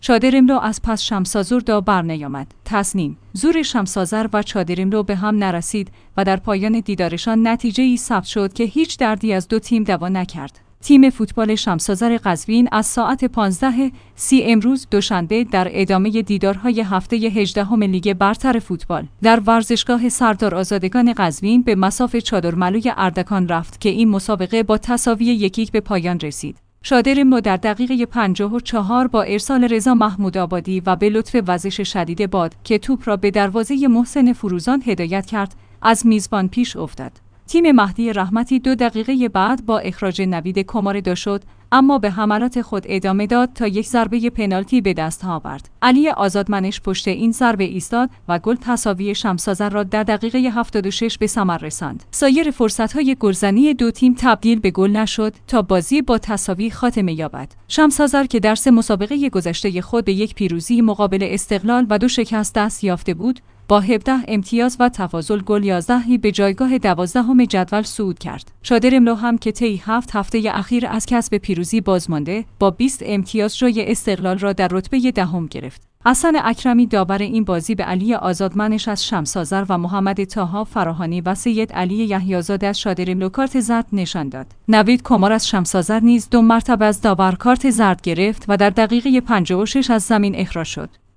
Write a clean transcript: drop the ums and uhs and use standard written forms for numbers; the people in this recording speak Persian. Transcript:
چادرملو از پس شمسازور برنیامد. تصنیم: زور شمسازر و چادرملو به هم نرسید و در پایان دیدارشان نتیجه‌ای ثبت شد که هیچ دردی از دو تیم دوا نکرد. تیم فوتبال شمسازر قزوین از ساعت 15:30 امروز دوشنبه در ادامه دیدارهای هفته 18 لیگ برتر فوتبال در ورزشگاه سردار آزادگان قزوین به مصاف چادرملوی اردکان رفت که این مسابقه با تساوی 1-1 به پایان رسید. چادرملو در دقیقه 54 با ارسال رضا محمودآبادی و به لطف وزش شدید باد که توپ را به دروازه محسن فروزان هدایت کرد، از میزبان پیش افتاد. تیم مهدی رحمتی 2 دقیقه بعد با اخراج نوید کماردا شد، اما به حملات خود ادامه داد تا یک ضربه پنالتی به دست آورد. علی آزادمنش پشت این ضربه ایستاد و گل تساوی شمسازر را در دقیقه 76 به ثمر رساند. سایر فرصت‌های گلزنی دو تیم تبدیل به گل نشد تا بازی با تساوی خاتمه یابد. شمسازر که در 3 مسابقه گذشته خود به 1 پیروزی مقابل استقلال و 2 شکست دست یافته بود، با 17 امتیاز و تفاضل گل 11 به جایگاه 12 جدول صعود کرد. چادرملو هم که طی 7 هفته اخیر از کسب پیروزی بازمانده، با 20 امتیاز جای استقلال را در رتبه 10 گرفت. حسن اکرمی داور این بازی به علی آزادمنش از شمسازر و محمد طاها فراهانی و سید علی یحیی‌زاده از چادرملو کارت زرد نشان داد. نوید کمار از شمسازر نیز 2 مرتبه از داور کارت زرد گرفت و در دقیقه 56 از زمین اخراج شد.